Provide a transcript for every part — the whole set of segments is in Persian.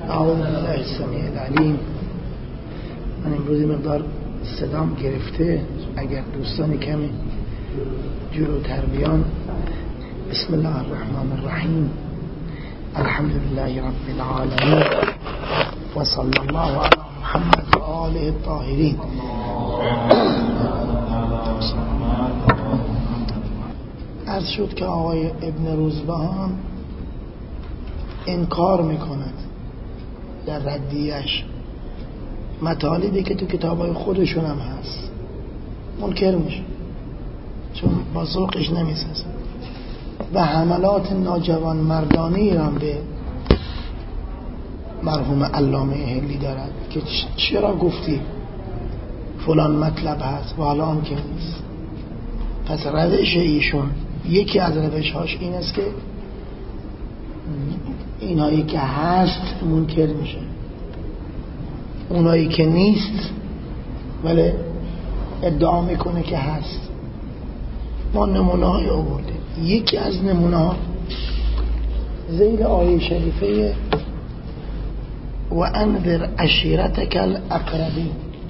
اعوذ بالله السمیع العلیم. من امروز مقدار صدام گرفته، اگر دوستانی کمی جلوتر بیان. بسم الله الرحمن الرحیم. الحمد لله رب العالمین و صلی الله علی محمد و آله الطاهرین. عرض شد که آقای ابن روزبهان انکار میکند در ردیهش مطالبی که تو کتابای خودشون هم هست، منکر میشه چون با ذوقش نمیسازه و حملات ناجوان مردانی را به مرحوم علامه حلی دارد که چرا گفتی فلان مطلب هست و حالا هم که نیست. پس روش ایشون، یکی از روش هاش این است که اینایی که هست منکر میشه، اونایی که نیست ولی ادعا میکنه که هست. ما نمونه های آوردیم. یکی از نمونه ها ذیل آیه شریفه و انذر عشیرتک الاقربین،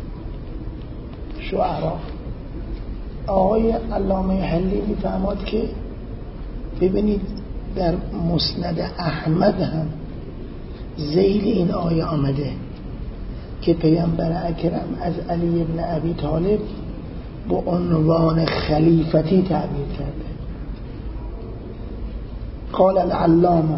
شعراء. آقای علامه حلی میفهمد که ببینید در مسند احمد هم ذیل این آیه آمده که پیامبر اکرم از علی ابن ابی طالب با عنوان خلیفتی تعبیر کرده. قال العلامه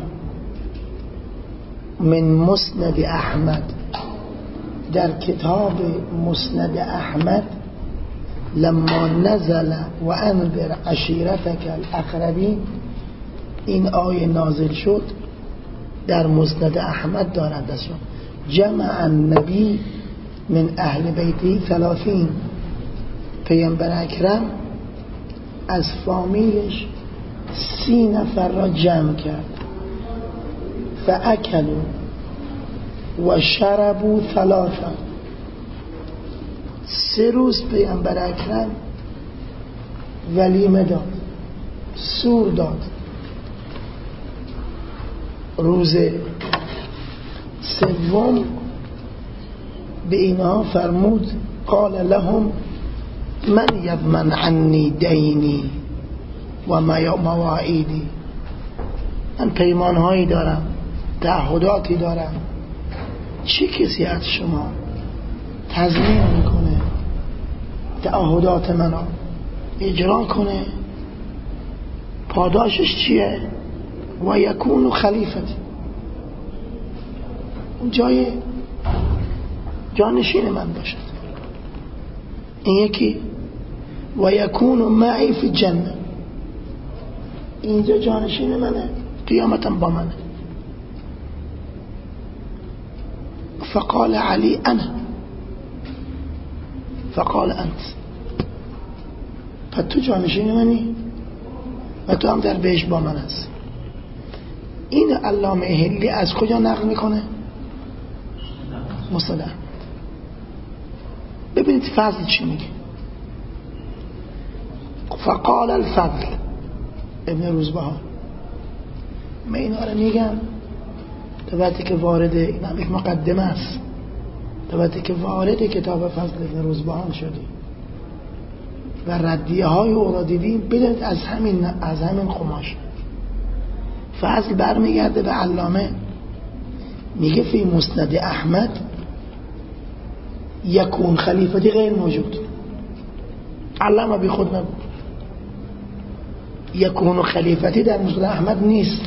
من مسند احمد، در کتاب مسند احمد لما نزل و انذر عشیرتک الاقربین، این آیه نازل شد. در مسند احمد دارد دستون جمع النبی من اهل بیتی 30، پیامبر اکرم از فامیلش 30 نفر را جمع کرد. فاکلوا و شربوا 3، 3 روز پیامبر اکرم ولیمه داد، سور داد. روز سوم به اینها فرمود قال لهم من یضمن عنی دینی و مواعیدی، من پیمانهایی دارم، تعهداتی دارم، چه کسی از شما تضمین میکنه تعهدات منو اجرا کنه؟ پاداشش چیه؟ و یکون خلیفتی، اون جای جانشین من باشد. این یکی و یکون معی فی الجنه، اینجا جانشین منه، قیامتم با منه. فقال علی انا، فقال انت، پس تو جانشین منی و تو هم در بهش با من هست. این علامه حلی از کجا نقل میکنه؟ مسند احمد. ببینید فضل چی میگه. فقال الفضل ابن روزبهان، من اینا رو میگم تا وقتی که وارد، این هم یک مقدمه است، تا وقتی که وارد کتاب فضل ابن روزبهان شدیم و ردیه های او را دیدیم، بدونید از همین قماش. فضل برمیگرده به علامه، میگه فی مسند احمد یکون خلیفتی غیر موجود. علامه بی خود نگو، یکون خلیفتی در مسند احمد نیست،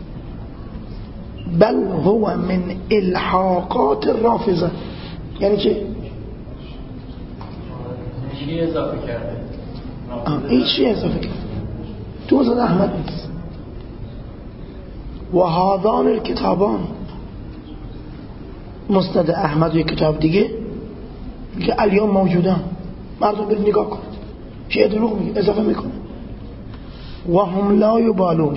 بل هو من الحاقات الرافضه. یعنی چه؟ چی اضافه کرده؟ این چی اضافه کرده؟ تو مسند احمد نیست. و هذان الکتابان، مسند احمد و یک کتاب دیگه میگه الیوم موجودن، مردم برید نگاه کنید. چه دروغ میگه، اضافه میکنه. و هم لا یبالون،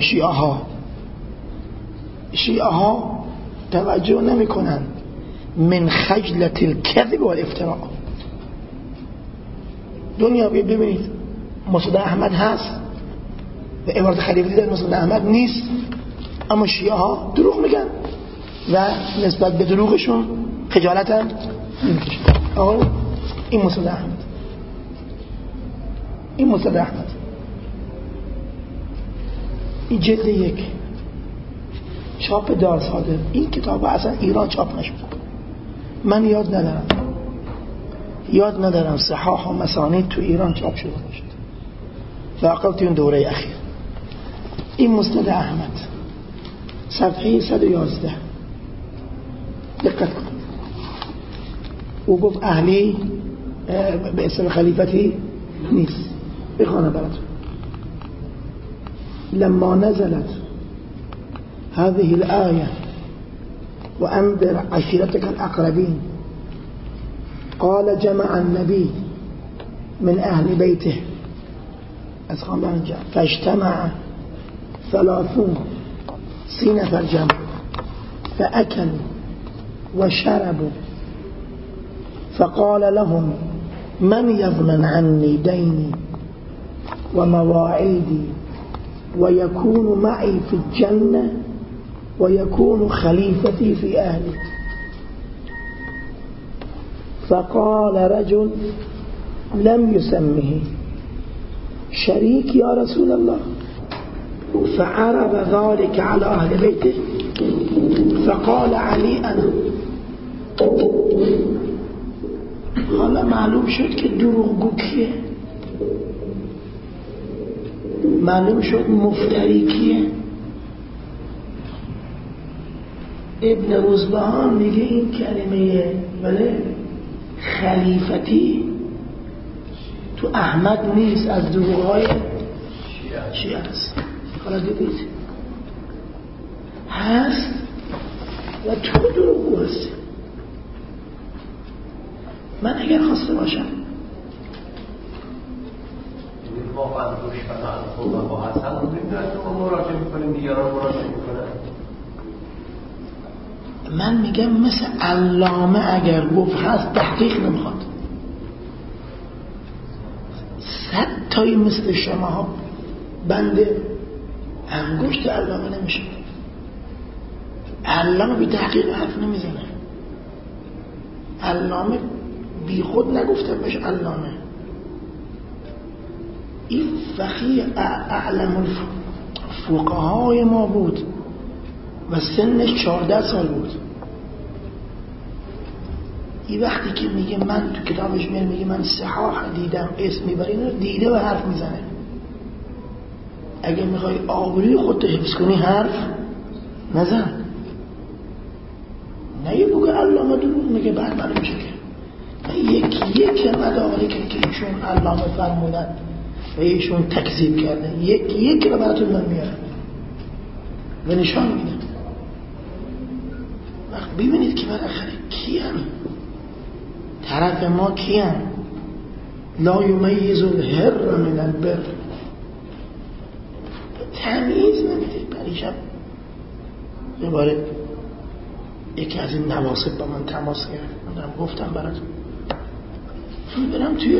شیعه ها توجه نمیکنن من خجلت الکذب و الافتراء. دنیا ببینید مسند احمد هست و عبارت خلیفتی در مسند احمد نیست، اما شیعه ها دروغ میگن. و نسبت به دروغشون خجالت هم نمی‌کشن. آقا این مسند احمد، این مسند احمد، این جلد 1 چاپ دارصادر. این کتاب اصلا ایران چاپ نشد. من یاد ندارم صحاح و مسانید تو ایران چاپ شده باشد واقعا تو این دوره اخیر. این مسند احمد صفحه 111 دقت کن. او گفت اهلی به اسم خلیفتی نیست. بخوانم براتون. لما نزلت هذه الآية وأنذر عشيرتك الأقربين قال جمع النبي من أهل بيته فاجتمع 30 نفر جمع فأكلوا وشربوا فقال لهم من يضمن عني ديني ومواعيدي ويكون معي في الجنة ويكون خليفتي في أهلي. فقال رجل لم يسمه شريك يا رسول الله. فعرض ذلك على أهل بيته فقال علي أنا. حالا معلوم شد که دروغگو کیه، معلوم شد مفتری کیه. ابن روزبهان میگه این کلمه بله خلیفتی تو احمد نیست، از دروغ‌های شیعه است. حالا دیدید هست و تو دروغگو هستی. من اگر خواسته باشم واقعا دشمن با حسن رو ما مراجعه میکنیم، دیگران مراجعه میکنن. من میگم مثل علامه اگر گفت هست تحقیق نمیخواد. 100 تایی مثل شما ها بند انگشت علامه نمیشه. علامه بی تحقیق حرف نمیزنه. علامه بی خود نگفته بشه علامه. این فقیه اعلم الفقهای ما بود و سنش 14 سال بود. این وقتی که میگه من تو کتابش میگه من صحاح دیدم اسم میبره، اینو دیده و حرف میزنه. اگه میخوای آبروی خودت حفظ کنی حرف نزن. نه یه بگه علامه دروغ میگه بعد معلوم میشه که یک مدارکی که ایشون علامه فرمودن و ایشون تکذیب کردن یک رو براتون من میارم و نشان میدم. وقت ببینید که بالاخره کیان طرف ما کیان. لا یمیز الحر من البر. تمیز نمیده. پریشب دوباره یکی از این نواسط با من تماس گرفت. من گفتم براتون برم توی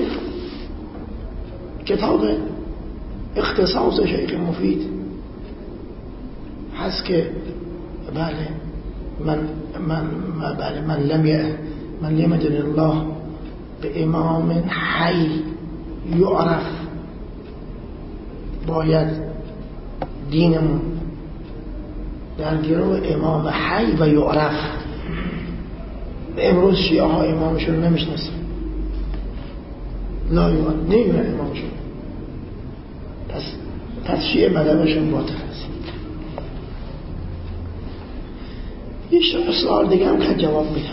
کتاب اختصاص شیخ مفید هست که بله من لم يدن الله به امام حی یعرف. باید دینمون در گروه امام حی و یعرف. امروز شیعه ها امامشون نمیشناسن، لا نمیدونن امامشون. پس شیعه مذهبشون باطل است. یه سوال دیگه هم که جواب میدم.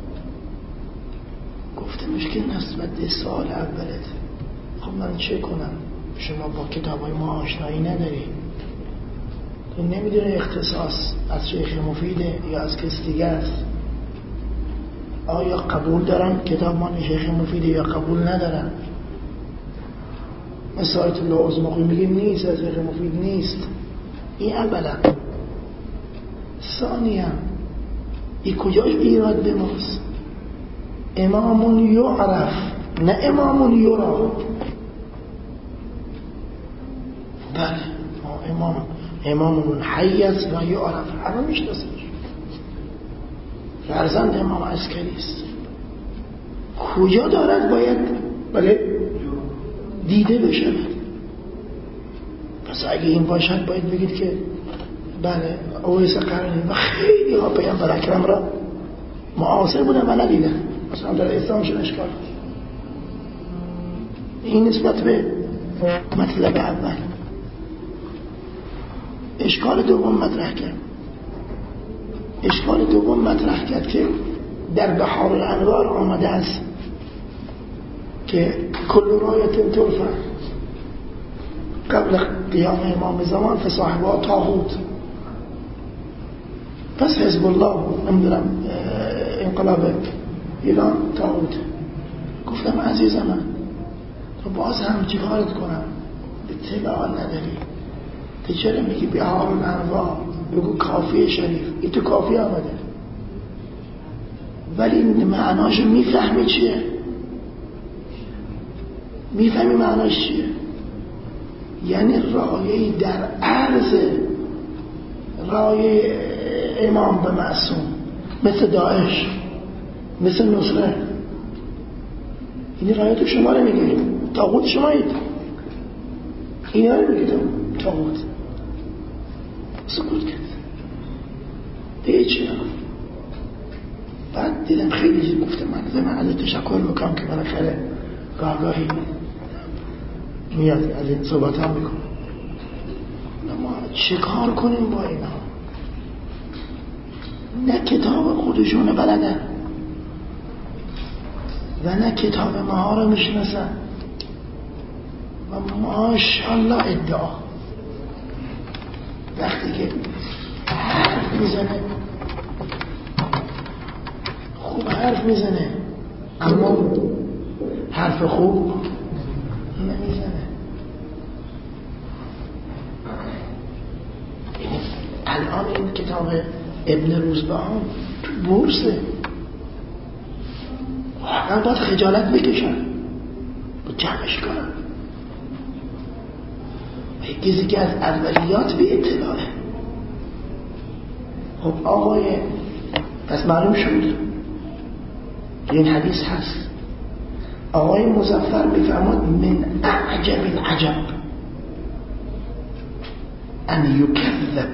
گفته مشکل نسبت به سوال اولت. خب من چه کنم؟ شما با کتابای ما آشنایی نداری. تو نمیدونه اختصاص از شیخ مفیده یا از کس دیگه است. آیا قبول دارن کتاب ما شیخ مفیده یا قبول ندارن؟ مثل آیت الله عظمقی میگه نیست، از شیخ مفید نیست. این اولا. ثانیا این کجاش ایراد به ماست؟ امامون یعرف نه امامون یرا. بله امامون حی است و یعرف، همه میشناسنش. فرزند امام عسکری است. کجا دارد باید دیده بشود؟ پس اگه این باشد باید بگید که بله اویس قرنی و خیلی ها پیامبر اکرم را معاصر بودن و ندیدن، مثلا در اسلامشون اشکال. این نسبت به مطلب اول. اشکال دوم مطرح کرد که در بحار الانوار آمده است که کل رایت ترفع قبل قیام امام زمان فصاحبها طاغوت. پس حزب الله نمیدونم انقلاب ایران طاغوت. گفتم عزیز من تو باز هم چی کارت کنم؟ اطلاع نداری. تو چرا میگی بحار الانوار؟ بگو کافی شریف. این تو کافی آمده ولی معناشو میفهمی چیه؟ میفهمی معناش چیه؟ یعنی رایه‌ای در عرض رایه امام به معصوم، مثل داعش، مثل نصره. این رایه تو شما رو میگه طاغوت شمایید، اینا رو میگه طاغوت. سکوت کرد دیگه چی نگفت. بعد دیدم خیلی گفتم من ازت تشکر میکنم که بالاخره گاهی میاد از این صحبت هم میکنم. ما چه کار کنیم با اینا؟ نه کتاب خودشون بلدن و نه کتاب ما رو میشناسن و ماشاءالله ادعا وقتی که حرف میزنه خوب حرف میزنه اما حرف خوب نمیزنه. الان این کتاب ابن روزبهان تو بورسه، واقعا باید خجالت بکشن با جمعش کنن. کسی که از اولیات به اطلاعه. خب آقای پس معلوم شد این حدیث هست. آقای مظفر میفرماد من اعجب العجب ان یکذب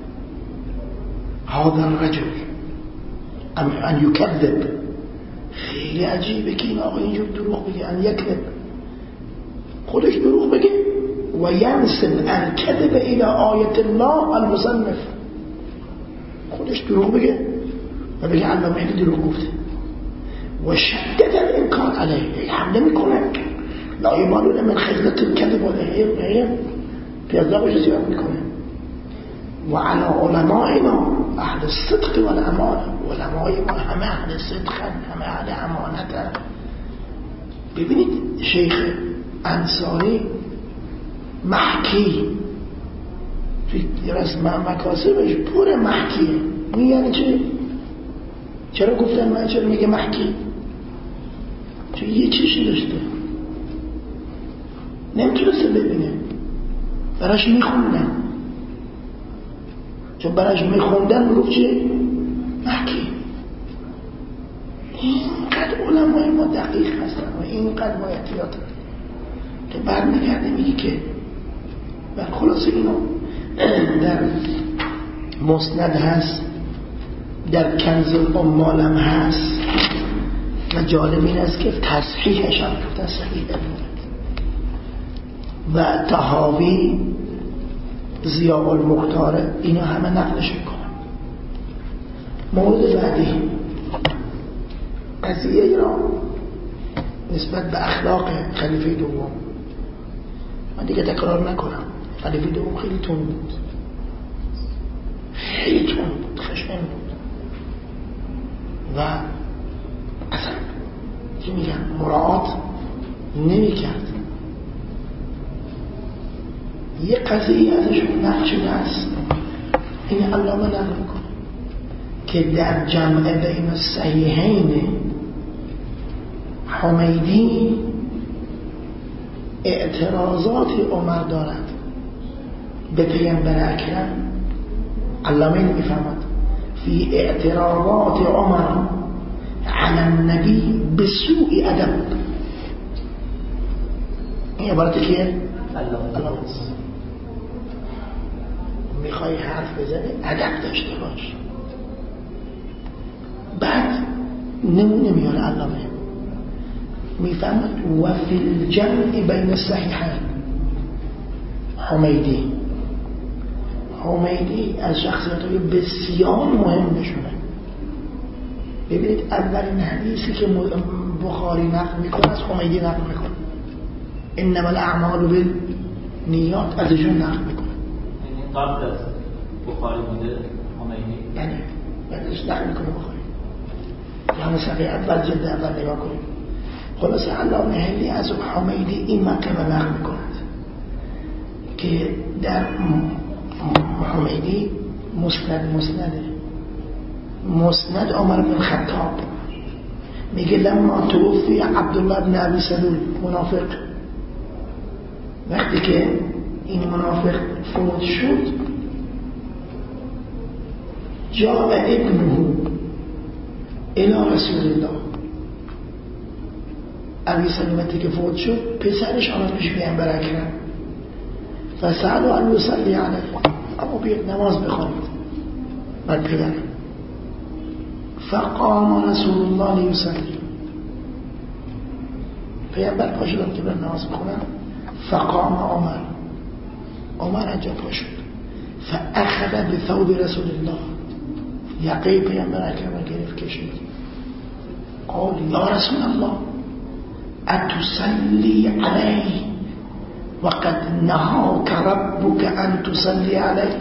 هذا الرجل ان یکذب. خیلی عجیبه که این آقای اینجور دروغ بگه، ان یکذب خودش دروغ بگه و ینسب الکذب الى آیت الله المصنف. خودش دروغ بگه و بگه علامه اینی دروغ گفته و شدد الانکار علیه، حمله میکنه لا یبالون من خجلت الکذب و پیازداغش زیاد میکنه. و علی علمائنا اهل الصدق والامانه، علمای ما همه اهل صدقن، همه اهل امانتن. ببینید شیخ انصاری محکی توی از مکاسبش پر محکیه. میگن چرا گفتن من چرا میگه محکی؟ چون یه چیشی داشته نمیتونسته ببینه، براش میخوندن، چون براش میخوندن میگفت چه؟ محکی. اینقدر علمای ما دقیق هستن و اینقدر ما احتیاط هستن که برمیگرده میگه که بر خلاص اینو در مسند هست، در کنز الاموال هم هست و جالب این است که تصحیحش هم گفتن صحیح نبود و طحاوی ضیاء المختار اینا همه نقلش میکنن. مورد بعدی قضیه ایران نسبت به اخلاق خلیفه دوم. من دیگه تکرار نکنم، خلیفه دوم خیلی تون بود، خیلی تون بود، خشن بود و اصلا چی میگن مراعات نمی کرد. یه قضیه ازشون نقل شده است، این علامه نقل میکنه که در جمع بین الصحیحین حمیدی اعتراضاتی عمر دارد به پیامبر اکرم. علامه میفهمد في اعتراضات عمر على النبي بسوء أدب. این عبارت کیه؟ الله. میخوای حرف بزنی ادب داشته باش. بعد نمونه میاره علامه میفهمد و فی الجمع بین الصحیحین. حمیدی از شخصیت‌های بسیار مهم نشونه. ببینید اولین حدیثی که بخاری نقل میکنه از حمیدی نقل میکنه، انما الاعمال بالنیات، از ایشون نقل میکنه. یعنی قبل از بخاری بوده حمیدی، یعنی بعدش نقل میکنه بخاری. یعنی صفحه اول جلد اول نگاه کنید. خلاصه علامه حلی از حمیدی این مطلب نقل میکند که در حمیدی مسند عمر بن خطاب میگه لما توفی عبدالله بن ابی سلول منافق، وقتی که این منافق فوت شد جاء ابنه الى رسول الله. ابی سلمتی که فوت شد پسرش آمد پیش پیامبر اکرم فسألوا ان يصلي علیه، اما بیاد نماز بخوانید. بعد پدر فقام رسول الله لیصلی، پیامبر پا شدن که برن نماز بخونن. فقام عمر انجا پا شد. فاخذ بثوب رسول الله، یقه پیامبر اکرم گرفت کشید. قال یا رسول الله اتصلی علیه وقد نهاك ربك ان تصلی علیه.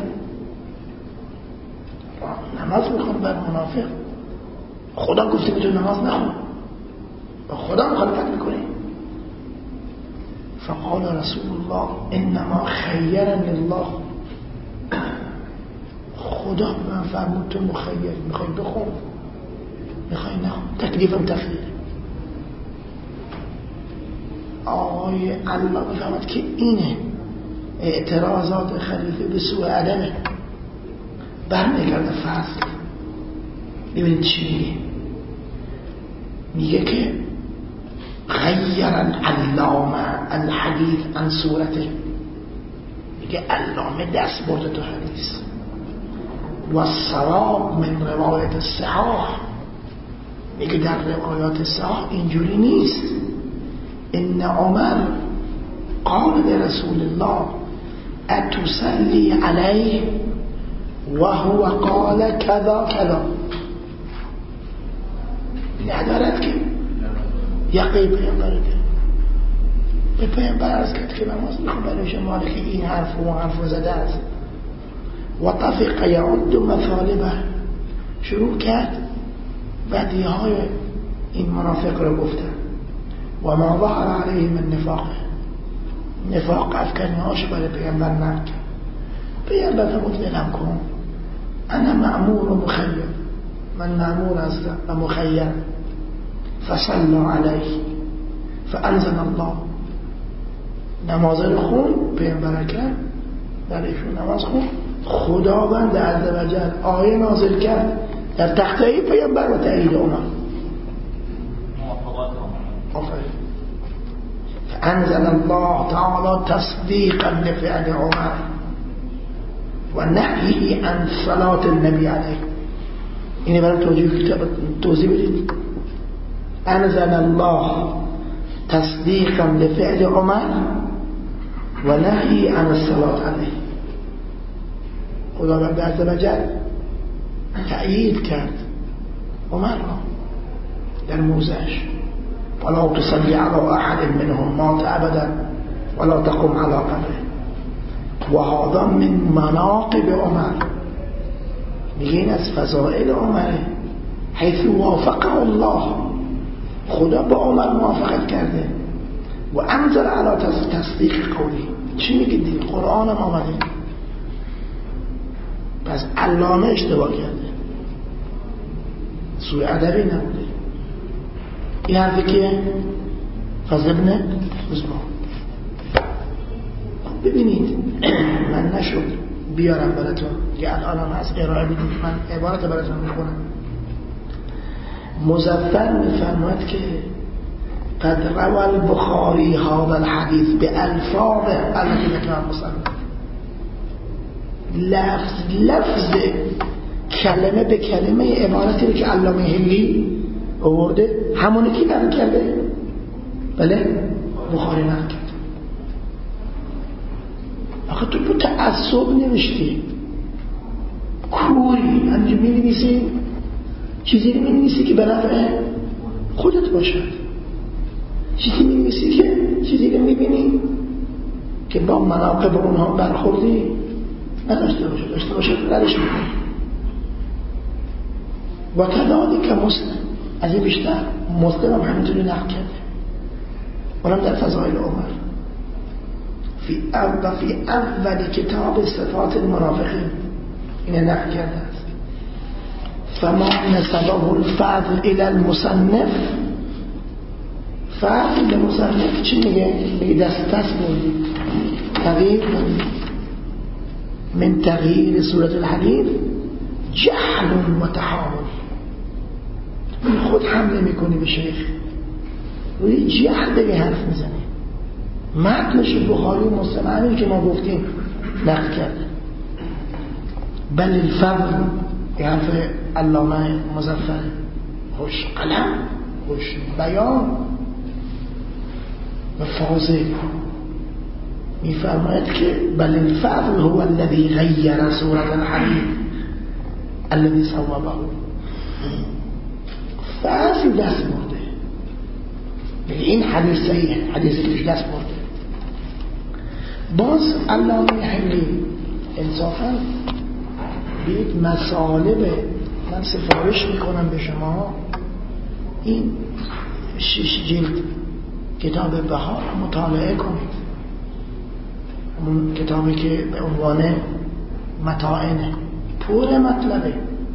نماز بخون بر منافق، خدا گفته به تو نماز نخون، با خدا مخالفت میکنی. فقال رسول الله انما خیرنی الله، خدا من فرمود تو مخیر، میخوای بخون میخوای نخون، تکلیفم تخییر. آقای الله بفهمد که اینه اعتراضات خلیفه به سوء ادبه. برمیگرده فصل، ببینید چی میگه که غیر العلامه الحدیث عن صورته، میگه علامه دست برده تو حدیث و الصواب من روایت الصحاح، میگه در روایات صحاح اینجوری نیست. ان عمر قال لرسول الله اتصلی علیه و هو قال کذا کذا، ندارد که یقی پیامبر به پیامبر عرض کرد که نماز میخون برای شما که این حرف و حرف زده است. و طفق یعد مثالبه، شروع کرد بدیهای این منافق رو گفتن. و ما ظهر علیه من نفاق افکنی هاش برای پیامبر نکرد. پیامبر فرمود ولم کن، انا مأمور و مخیر، من مأمور هستم و مخیر. فصلوا علیه فانزل الله، نماز رو خون پیامبر کرد برایشون نماز خون. خداوند عزوجل آیه نازل کرد در تخته پیامبر و تایید عمر. فانزل الله تعالی تصدیقا لفعل عمر و نهی عن صلاة النبی علیه. اینه برای توضیح بدید. انزل الله تصدیقا لفعل عمر و نهی عن الصلاة علیه. خداوند عزوجل تأیید کرد عمر را در موضعش، ولا تصلی علی احد منهم مات ابدا ولا تقم علی قبره. و هذا من مناقب عمر، میگه این از فضائل عمره، حیث وافقه الله، خدا با عمر موافقت کرده. و انزل علی تصدیق قولی، چی میگه دیگه؟ قرآن هم آمده. پس علامه اشتباه کرده، سوء ادبی نبوده. این حرفی که فضل ابن عثمان. ببینید من نشد بیارم براتون که الان هست ارائه بدید. من عبارت براتون میخونم. مظفر میفرماید که قد روى البخاری هذا الحديث بألفاظه التي ذكرها المصنف، لفظ کلمه به کلمه عبارتی رو که علامه هندی آورده همونی که نقل کرده. بله بخاری نقل کرده. آخه تو با تعصب نوشتی، کوری همینجور می نویسی، چیزی رو می نویسی که به نفع خودت باشد، چیزی می نویسی که چیزی رو می بینی که با مناقب اونها برخوردی نداشته باشد، داشته باشد درش میکنی. با کذالک که مسلم از این بیشتر مسلم هم همینطوری نقل کرده، اونم در فضائل عمر فی اول کتاب صفات المنافقین این نقل کرده است. فما نسبه الفضل الى المصنف، فضل به مصنف چی میگه؟ میگه دست بردی، تغییر من تغییر صورت الحدیث جهل و تحامل. خود حمله میکنی به شیخ، روی جهل دیگه حرف میزنی. متنش بخاری و مسلم همین که ما گفتیم نقل کرده. بل الفضل یه حرف علامه مظفر، خوش قلم، خوش بیان و فاضل. میفرماید که بل الفضل هو الذي غیر صورت الحديث الذي صوبه. فضل دست برده، این حدیث صحیح، حدیثی که دست برده. باز علامه حلی انصافا بید مصالب، من سفارش میکنم به شما این 6 جلد کتاب بهار مطالعه کنید. اون کتابی که به عنوان متاعنه پور مطلبه.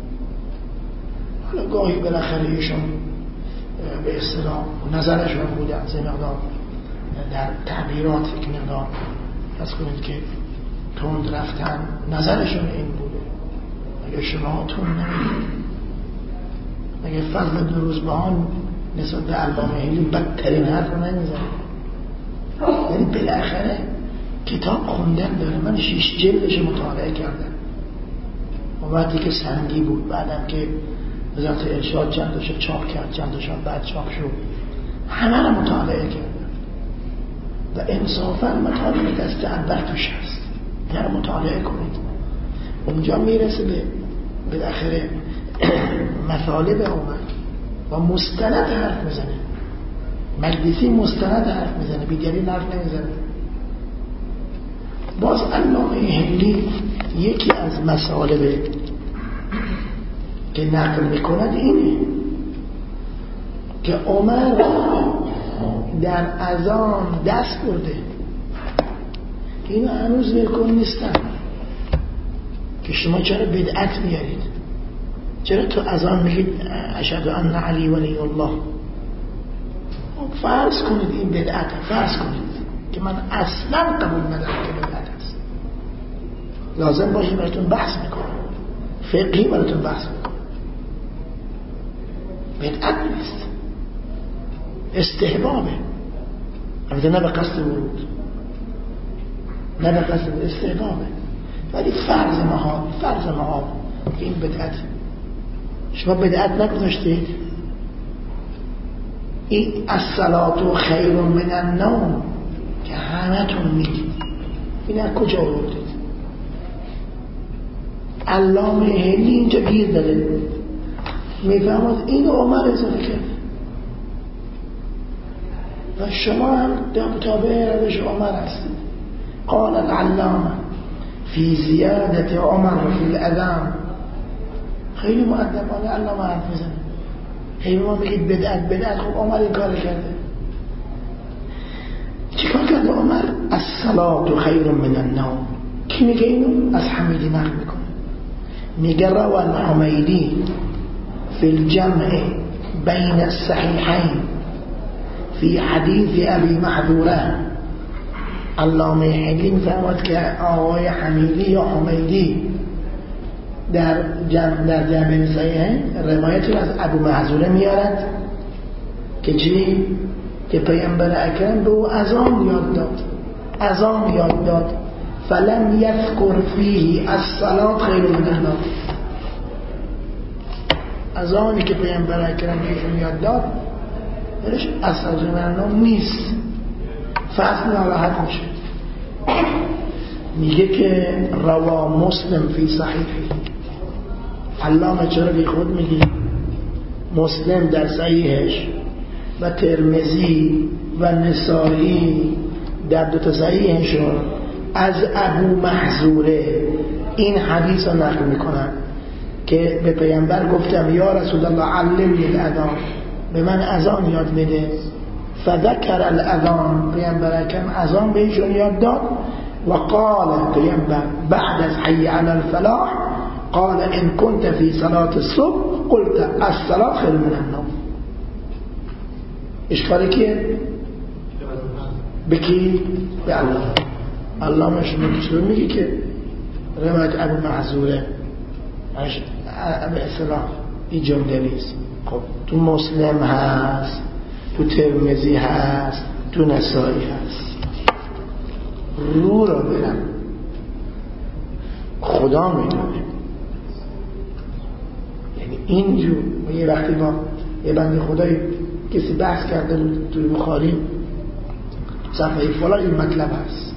حالا گاهی بالاخره ایشون به اصطلاح نظرشون بوده از این مقدار در تعبیرات یک مقدار فرض کنید که تند رفتن، نظرشون این بوده. اگه شما تند نمیدید، اگه فضل بن روزبهان نسبت به علامه حلی بدترین حرف رو نمیزنه، یعنی بالاخره کتاب خوندن داره. من 6 جلدش مطالعه کردم و وقتی که سنگی بود، بعدم که وزارت ارشاد چند تاشو چاپ کرد، چند تاشو بعد چاپ شد، همه رو مطالعه کردم و انصافا مطالعه دست اول توش هست. یعنی مطالعه کنید، اونجا میرسه به بالاخره مطالب عمر و مستند حرف میزنه. مجلسی مستند حرف میزنه، بیدلیل حرف نمیزنه. باز علامه حلی یکی از مطالب که نقل میکند اینه که عمر در اذان دست برده. اینو هنوز ولکن نیستن که شما چرا بدعت میارید، چرا تو اذان میگید اشهد ان علی ولی الله. فرض کنید این بدعت، فرض کنید که من اصلا قبول ندارم که بدعت است، لازم باشه براتون بحث میکنم، فقهی براتون بحث میکنم. بدعت نیست، استحبابه، البته نه به قصد ورود، نه به قصد استحبابه، ولی فرض محال که این بدعت. شما بدعت نگذاشتید؟ این الصلاة خیر من النوم که همتون میگید، این از کجا آوردید؟ علامه حلی اینجا گیر داره، میفهمد این عمر اضافه کرد و شما هم تابع روش عمر هستید. قال العلامه فی زیادت عمر فی الاذان. خیلی مؤدبانه علامه حرف میزنه. خیلی ما میگید بدعت، خب عمر این کار کرده. چیکار کرده عمر؟ الصلاة خیر من النوم. کی میگه اینو؟ از حمیدی نقل میکنه، میگه روى الحمیدی فی الجمع بین الصحیحین فی حدیث ابی محذوره علامه حلی می‌فرماد که آقای حمیدی یا حمیدی در جمع صحیح روایتی از ابو محذوره میارد که چی؟ که پیامبر اکرم به او اذان یاد داد فلم یذکر فیه الصلاة خیر من النوم. اذانی که پیامبر اکرم بهشون یاد داد درش اصلا خیر من النوم نیست. فصل ناراحت میشه، میگه که روا مسلم فی صحیحه. علامه چرا بی خود میگی؟ مسلم در صحیحش و ترمذی و نسائی در دو تا صحیحشون از ابو محذوره این حدیث رو نقل میکنن که به پیامبر گفتم یا رسول الله علمنی الاذان، به من اذان یاد بده. فذکر الاذان، پیامبر اکرم اذان بهشون یاد داد. و قال پیامبر بعد از حی علی الفلاح قال ان كنت في صلاة الصبح قلت الصلاة خير من النوم. اشکال کیه؟ بکی؟ به الله. الله مشهور میگه که روایت ابو محذوره به اصطلاح این جمله نیست. خب تو مسلم هست، تو ترمذی هست، تو نسائی هست. رو را برم خدا میدونه. یعنی اینجور یه وقتی ما یه بنده خدایی کسی بحث کرده بود توی بخاری صفحه فلان این مطلب هست،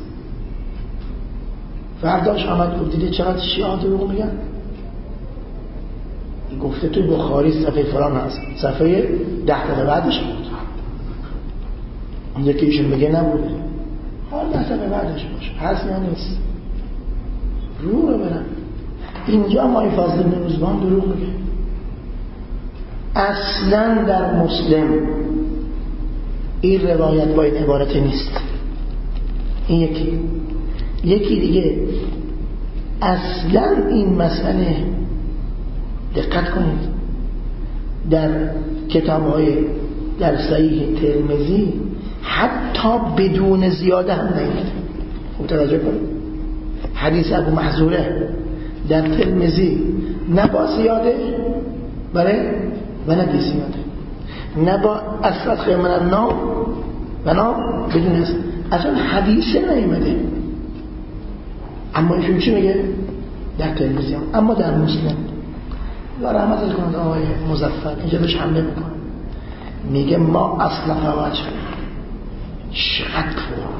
فرداش آمد گفت دیده چقدر شیعه دروغ میگن. گفته توی بخاری صفحه فلان هست، صفحه 10 تا بعدش بود. اونجا که ایشون بگه نبوده، حال 10 تا بعدش باشه، هست یا نیست. رو رو برم. اینجا ما فضل بن روزبان دروغ میگه. اصلا در مسلم این روایت با این عبارت نیست. این یکی دیگه اصلا این مسئله دقت کنید در کتاب‌های در صحیح ترمذی حتی بدون زیاده هم نیست. خوب توجه کنید، حدیث ابو محذوره در ترمذی نه با زیاده و نه بی زیاده، نه با اصلا خیر من النوم و نه بدون اصلا حدیثه نیامده. اما ایشون چی میگه در تلویزیون؟ اما در مسلم و رحمت کنند آقای مظفر اینجا بهش حمله میکنه، میگه ما اصلا فواج چقدر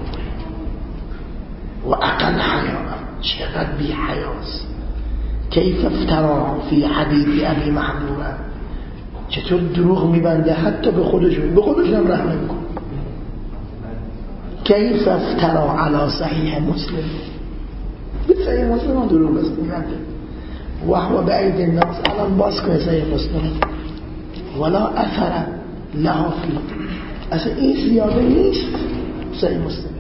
و اقل حیا، چقدر بی حیاست. کیف افترا فی حدیث ابی محذوره، چطور دروغ میبنده حتی به خودشون هم رحم نمیکنه. کیف افترا علی صحیح مسلم، به صحیح مسلم هم دروغ میبنده. و هو بعید الناس، الان باز کنه صحیح مسلم ولا اثر لها فی، اصلا این زیاده نیست. صحیح مسلم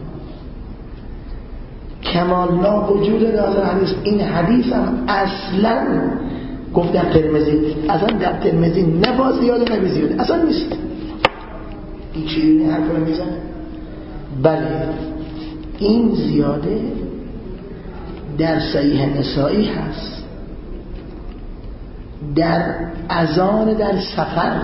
کمال لا وجود داره حدیث. این حدیث هم اصلا گفت در ترمذی، اصلا در ترمذی نه با زیاده نه بی زیاده اصلا نیست. این چیزی حرف رو میزنه. بله این زیاده در صحیح نسائی هست، در اذان در سفر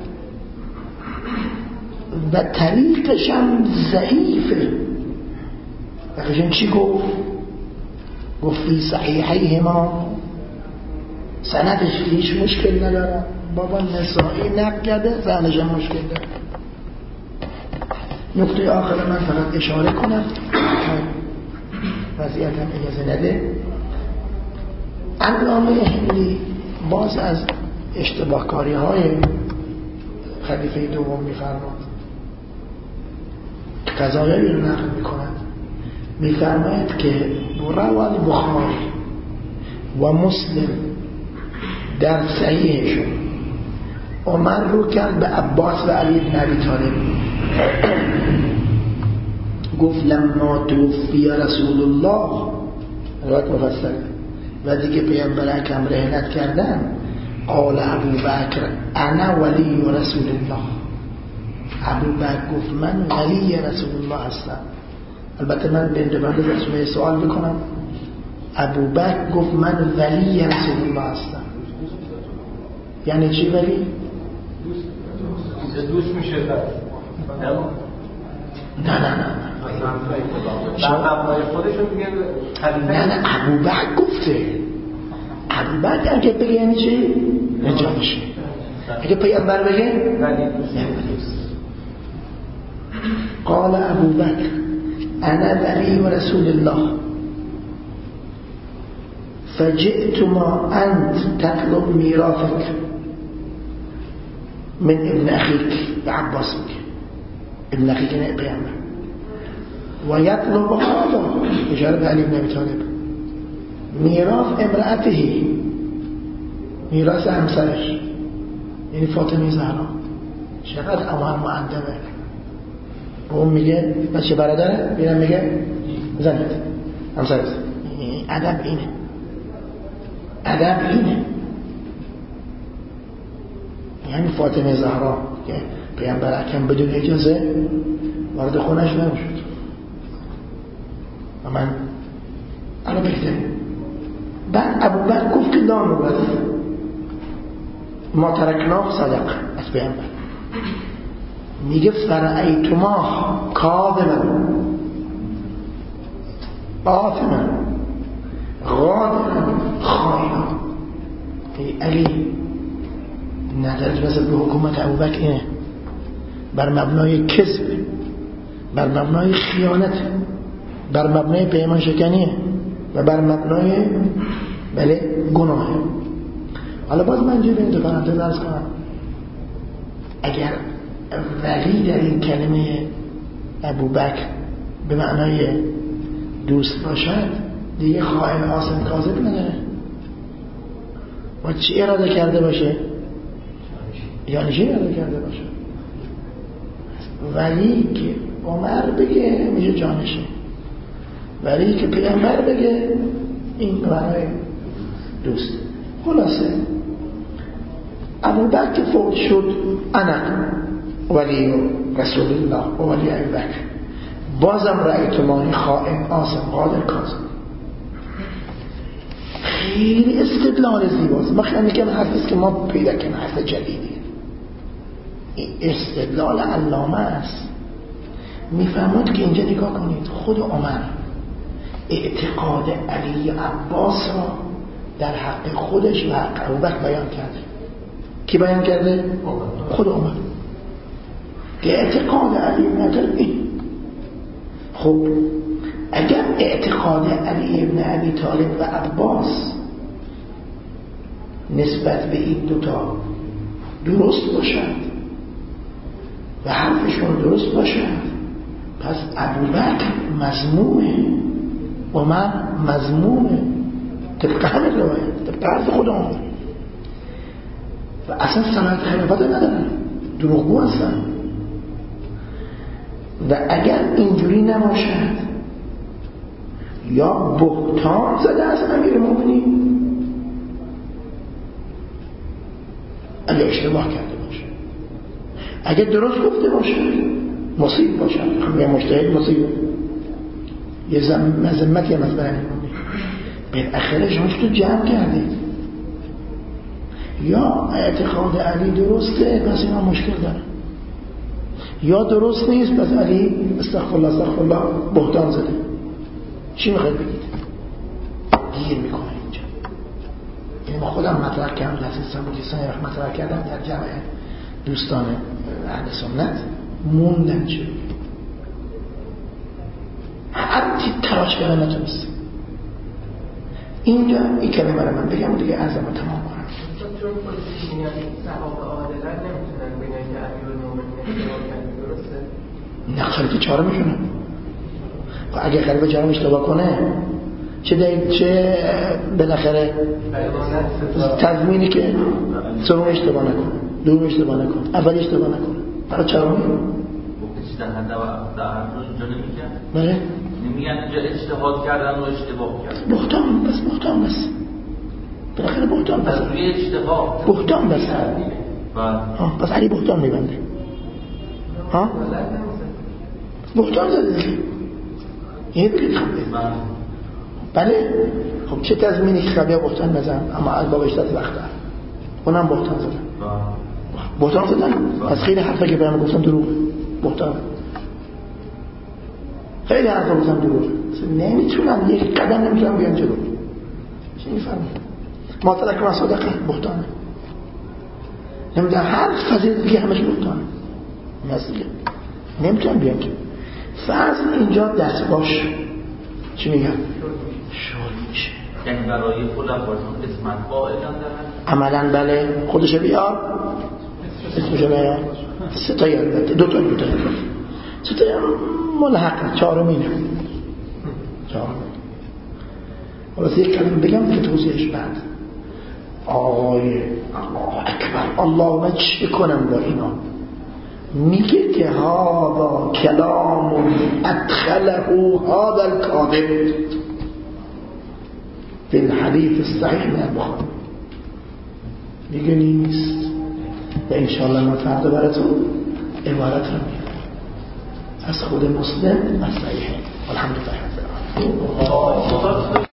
و طریقش هم ضعیفه. بخشن چی گفت فی صحیحه ما، سندش هیچ مشکل نداره. بابا نسائی نقل کرده، سندش هم مشکل داره. نکته آخر من فقط اشاره کنم، وضعیت هم اجازه نده. علامه حلی باز از اشتباهکاری های خلیفه دوم میفرماد، قضایایی رو نقل میکنند. میفرماید که روان بخاری و مسلم در صحیحشون عمر رو کرد به عباس و علی بن ابی طالب، گفت لما توفی رسول الله، روایت مفصل، و دیگه پیامبر اکرم رحلت کردن، قال ابو بکر انا ولی رسول الله. ابو بکر گفت من ولی رسول الله هستم. البته من به انتباه رسوله سوال بکنم. ابوبکر گفت من ولی رسول الله هستم. یعنی چی ولی؟ دوست میشه. نه مبنای خودشون میگن نه ابوبکر گفته. ابوبکر اگه بگه یعنی چی؟ اینجا میشه. اگه پیامبر بگه قال ابوبکر انا ولی رسول الله فجئت ما انت تطلب میراثك من ابن اخيك عباس میگه ابن اخيك نه پیامبر و یطلب هذا اشاره به علی بن ابی طالب میراث امرأته میراث همسرش یعنی فاطمه زهرا. چقدر عمر مؤدبه. اون میگه بچه برادره بیرم میگه زنید همسرت. ادب اینه. یعنی فاطمه زهرا که پیامبر اکرم بدون اجازه وارد خونش نمیشد. و من الان بگذاریم بعد ابوبکر گفت که لا نورث ما ترکناه صدق از پیامبر. میگه فرأیتما کاذبا آثما غادرا خائنا. علی نظرش مثل به حکومت ابوبکر اینه بر مبنای کذب، بر مبنای خیانت، بر مبنای پیمان شکنیه و بر مبنای گناه. حالا باز من جوری این دفعه درس کنم اگر ولی در این کلمه ابوبکر به معنای دوست باشد دیگه خائن آثم کاذب نداره. و چی اراده کرده باشه؟ یعنی چی اراده کرده باشه؟ ولی که عمر بگه میشه جانشه، ولی که پیغمبر بگه این معنای دوست. خلاصه ابوبکر که فوت شد انا ولی رسول الله و ولی ابوبکر بازم رأیتمانی خائن آثم غادر کاذب. خیلی استدلال زیباست. ما خیلی میگم حرفیست که ما پیدا کنیم، حرف جدیدی. این استدلال علامه است. میفهمد که اینجا نگاه کنید خود عمر اعتقاد علی عباس را در حق خودش و حق ابوبکر بیان کرده. کی بیان کرده؟ خود عمر که اعتقاد علی ابن این. خب اگر اعتقاد علی ابن ابی طالب و عباس نسبت به این دوتا درست باشد و حرفشون درست باشد پس ابوبکر مذمومه عمر مذمومه طبق همین روایت، طبق حرف خود عمر. و اصلا صلاحیت خلافت ندارن، دروغگو هستن. و اگر اینجوری نباشد یا بهتان زده از امیر مومنین اگه اشتباه کرده باشه، اگه درست گفته باشه مصیب باشه، یه مجتهد مصیبه، یه مذمتی هم از برنی بالاخره شما تو جمع کردید. یا اعتقاد علی درسته پس اینا مشکل داره، یا درست نیست پس علی استغفرالله استغفرالله بهتان زده. چی میخواید بگید؟ گیر میکنه اینجا. یعنی ما خودم مطرح کردم در سیستان بودیستان مطرح کردم در جمع دوستان اهل سنت موندن چه حتی تلاش کردن نتونستم. اینجا این کلمه رو من بگم و دیگه عرضم رو تمام کنم. چون خودش میگن صحابه عادلن نمیتونن بگن که امیرالمومنین اشتباه کرده، درسته؟ نه خلیفه چهارم میشونن. اگه خلیفه چهارم اشتباه کنه چه بالاخره تضمینی که سوم اشتباه نکنه، دوم اشتباه نکنه، اول اشتباه نکنه، برای چهارم چیز در حد و در حد اینجا نمیگن. بله نمیگن اینجا اجتهاد کردن و اشتباه کردن. بهتان بس بالاخره بهتان بس روی اجتهاد بهتان بس پس علی بهتان میبنده. ها بهتان زده این بگید بله. خب چه تضمینی که خبیه بختان نزن، اما از با بیشتر وقت اونم بختان زدن. بختان زدن از خیلی حرفا که برام گفتم دروغ. بختان خیلی حرفا گفتم دروغ، نمیتونم یک قدم نمیتونم بیان جلو. چی میفهمی؟ ما ترک ما صدقه بختانه. نمیدونم هر فضیلت دیگه همش بختانه. مثلا نمیتونم بیان جلو. فرض اینجا دست باش چی میگم؟ شور میشه. یعنی برای خودم باشون اسمت قائلن دارن؟ عملا بله. خودشو بیار، اسمشو بیار. سه تا البته، دو تا سه تا ملحقه، چهارمینه. خلاص یک کلمه بگم که توضیحش بعد. آقای الله اکبر، الله من چه کنم با اینا؟ میگه که هذا کلام ادخله هذا الكاذب فی الحدیث الصحیح من البخاری. میگه نیست و انشاءالله ما فردا براتون عبارت رو میگم از خود مسلم از صحیحه. الحمدلله رب العالمین.